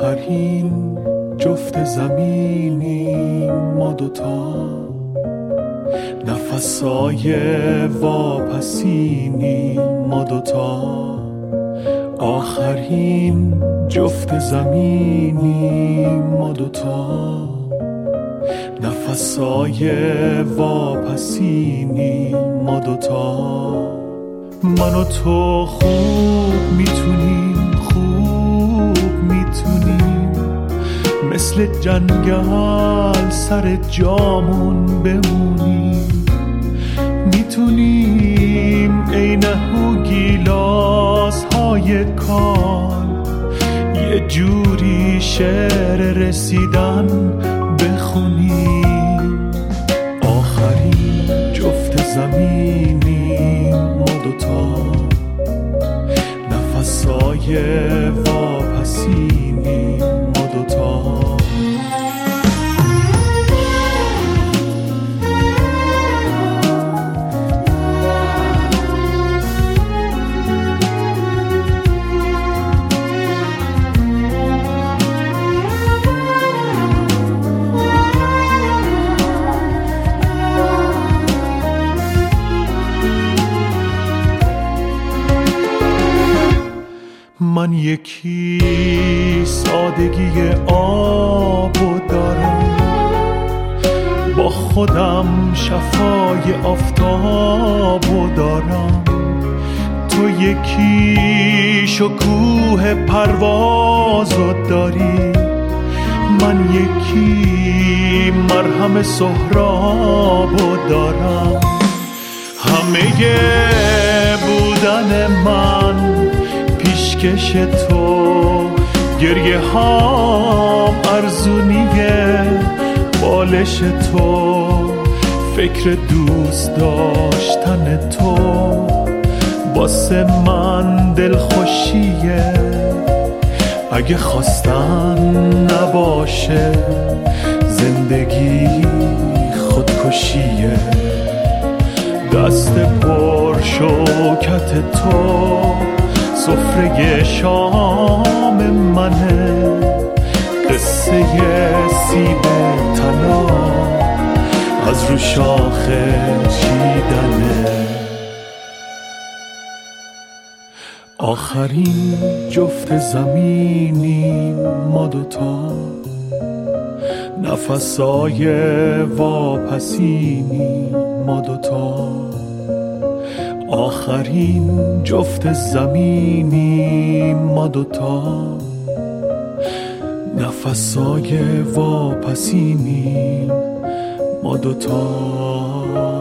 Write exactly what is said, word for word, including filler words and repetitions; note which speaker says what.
Speaker 1: آخرین جفت زمینیم ما دوتا، نفسای واپسینیم ما دوتا. آخرین جفت زمینیم ما دوتا، نفسای واپسینیم ما دوتا. من و تو خوب میتونیم، خوب میتونیم مثل جنگل سر جامون بمونیم. میتونیم عین هو گیلاس های کال یه جوری شعر رسیدن بخونیم. آخرین جفت زمینیم ما دوتا، نفسای واپسینیم ما دوتا. من یکی سادگی آبو دارم، با خودم شفای آفتابو دارم. تو یکی شکوه پروازو داری، من یکی مرهم سهرابو دارم. همه بودن من پیشکش تو، گریه هام ارزونیه بالش تو، فکر دوست داشتن تو واسه من دلخوشیه. اگه خواستن نباشه زندگی خودکشیه. دست پر شوکت تو سفره شام منه، قصه سیب طلا از رو شاخه چیدنه. آخرین جفت زمینیم ما دوتا، نفسای واپسینیم ما دوتا. آخرین جفت زمینیم ما دوتا، نفسای واپسینیم ما دوتا.